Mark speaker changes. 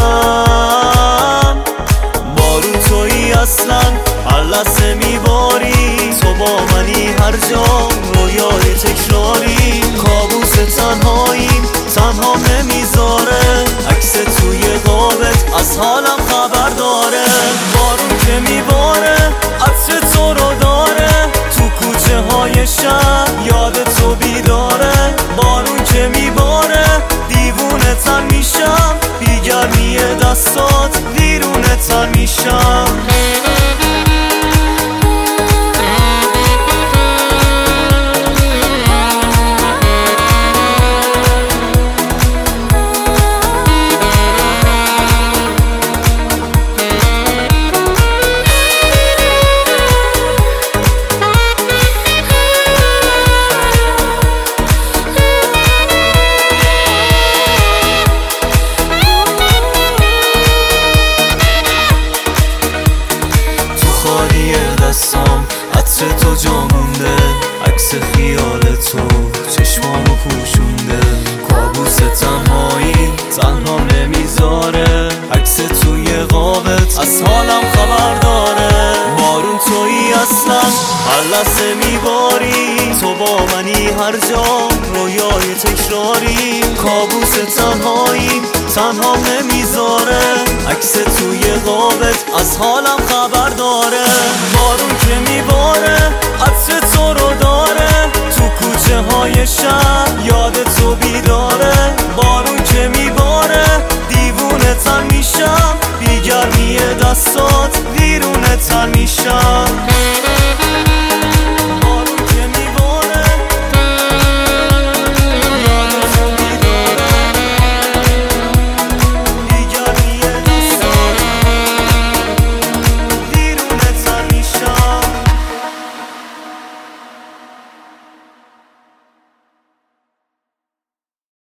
Speaker 1: بارون تویی اصلا هر لحظه میباری، تو با منی هر جا رویای تکراری. کابوس تنهاییم تنها نمیذاره، عکس توی قابت از حالم خبر داره. بارون که میباره عطر تو رو داره، تو کوچه های شهر یاد تو بیداره. بارون که میباره دیوونه تن میشم، بی گرمی دستات دیرونه تن میشم. خالی دستام عطر تو جا مونده، عکس خیال تو چشمامو پوشونده. کابوس تنهایی تنها نمیذاره، عکس توی قابت از حالم خبر داره. بارون تویی اصلا هر لحظه میباری، تو با منی هر جا رویای تکراری. کابوس تنهایی تنها نمیذاره، عکس توی قابت از حالم خبر داره. بارون که میباره عطر تو رو داره، تو کوچه های شهر یاد تو بیداره.